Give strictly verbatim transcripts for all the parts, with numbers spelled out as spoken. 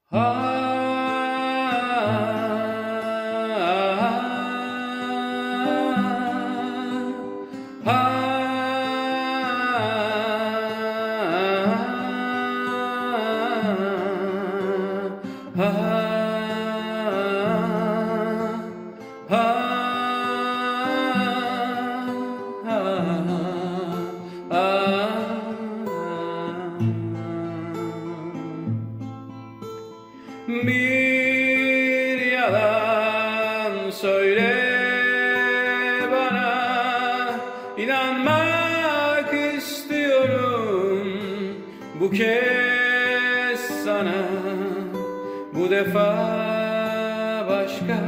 Ha, ha, ha, Bir yalan söyle bana, inanmak istiyorum bu kez sana. Bu defa başka,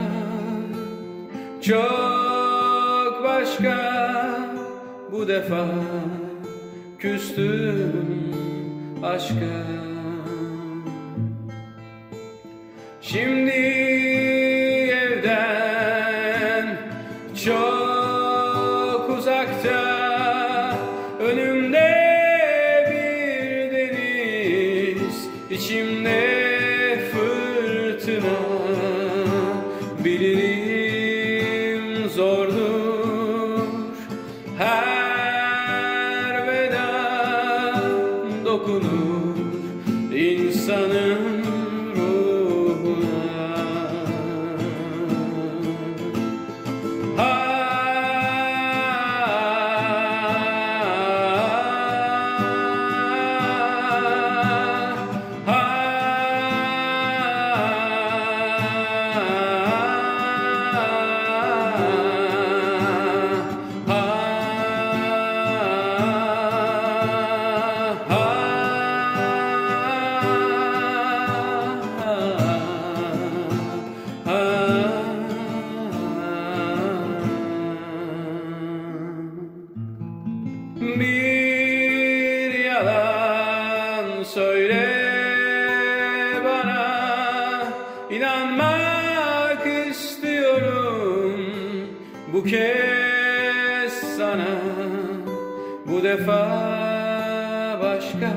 çok başka. Bu defa küstüm aşka. Şimdi evden çok uzakta, önümde bir deniz, içimde fırtına. Bilirim zordur her veda, dokunur insanın Bir yalan söyle bana, inanmak istiyorum bu kez sana. Bu defa başka,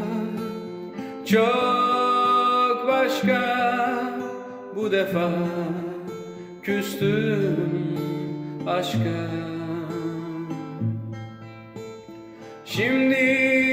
çok başka. Bu defa küstüm aşka. Şimdi